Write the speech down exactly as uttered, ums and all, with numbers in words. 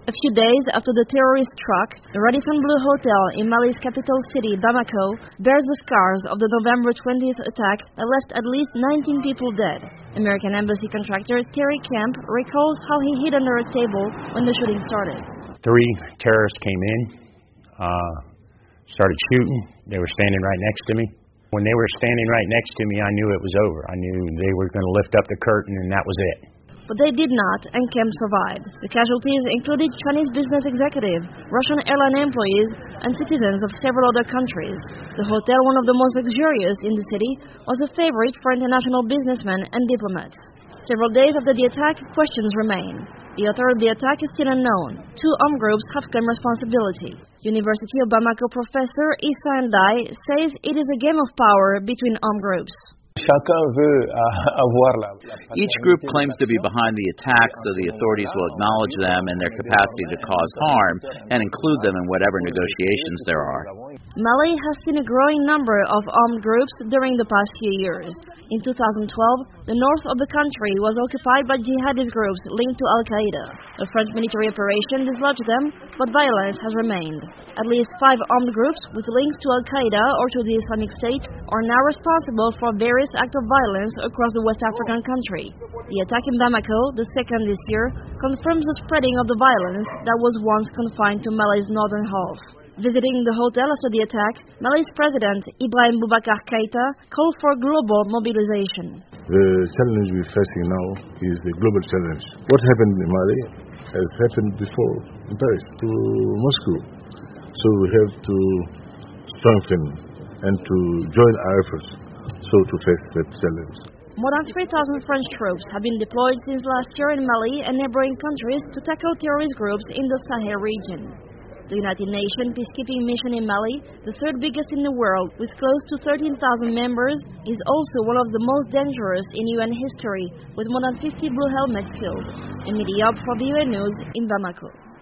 A few days after the terrorist struck, the Radisson Blu Hotel in Mali's capital city, Bamako, bears the scars of the November twentieth attack that left at least nineteen people dead. American embassy contractor Terry Kemp recalls how he hid under a table when the shooting started. Three terrorists came in, uh, started shooting. They were standing right next to me. When they were standing right next to me, I knew it was over. I knew they were going to lift up the curtain, and that was it. But they did not, and Kemp survived. The casualties included Chinese business executives, Russian airline employees, and citizens of several other countries. The hotel, one of the most luxurious in the city, was a favorite for international businessmen and diplomats. Several days after the attack, questions remain. The author of the attack is still unknown. Two armed groups have claimed responsibility. University of Bamako professor Issa Ndai says it is a game of power between armed groups. Each group claims to be behind the attack, so the authorities will acknowledge them and their capacity to cause harm and include them in whatever negotiations there are. Mali has seen a growing number of armed groups during the past few years. In two thousand twelve, the north of the country was occupied by jihadist groups linked to Al-Qaeda. A French military operation dislodged them, but violence has remained. At least five armed groups with links to Al-Qaeda or to the Islamic State are now responsible for various acts of violence across the West African country. The attack in Bamako, the second this year, confirms the spreading of the violence that was once confined to Mali's northern half. Visiting the hotel after the attack, Mali's president, Ibrahim Boubacar Keïta, called for global mobilization. The challenge we're facing now is the global challenge. What happened in Mali has happened before in Paris to Moscow. So we have to strengthen and to join our efforts so to face that challenge. More than three thousand French troops have been deployed since last year in Mali and neighboring countries to tackle terrorist groups in the Sahel region. The United Nations peacekeeping mission in Mali, the third biggest in the world with close to thirteen thousand members, is also one of the most dangerous in U N history, with more than fifty blue helmets killed. Emilia for V O A News in Bamako.